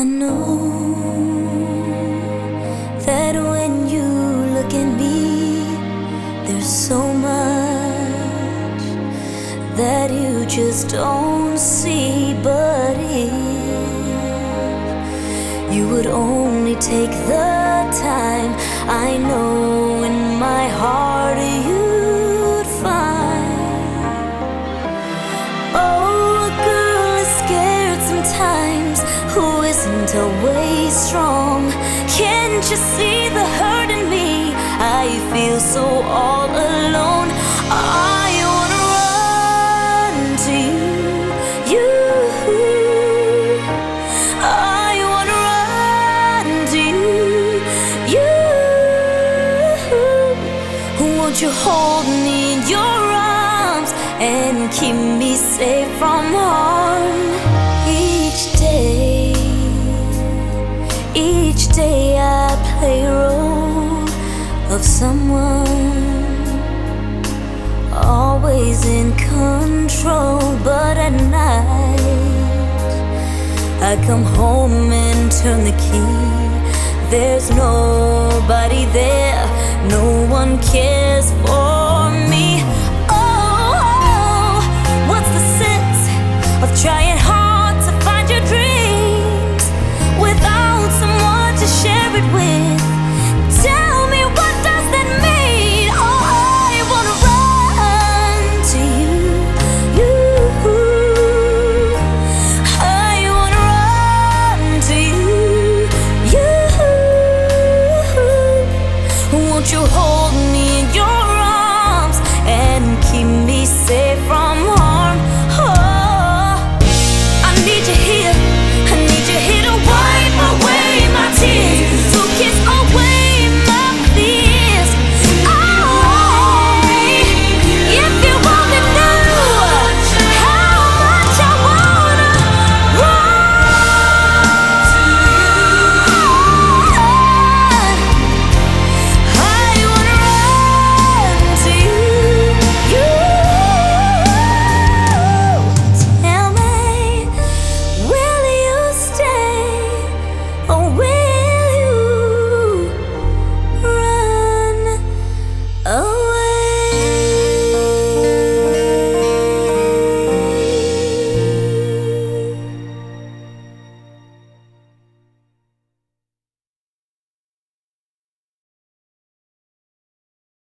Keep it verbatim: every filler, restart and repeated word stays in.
know that when you look at me, there's so much that you just don't see. But if you would only take the time, I know in my heart you'd find. Oh, a girl is scared sometimes who isn't always strong. Can't you see the hurt in me? I feel so all alone. I wanna run to you, you. I wanna run to you, you. Won't you hold me in your arms and keep me safe from harm? Each day, each day I play a role of someone always in control. But at night I come home and turn the key. There's nobody there, no one cares for me. Oh, what's the sense of trying hard to find your dreams without someone to share it with? Tell me, what does that mean? Oh, I wanna run to you, you. I wanna run to you, you. Won't you hold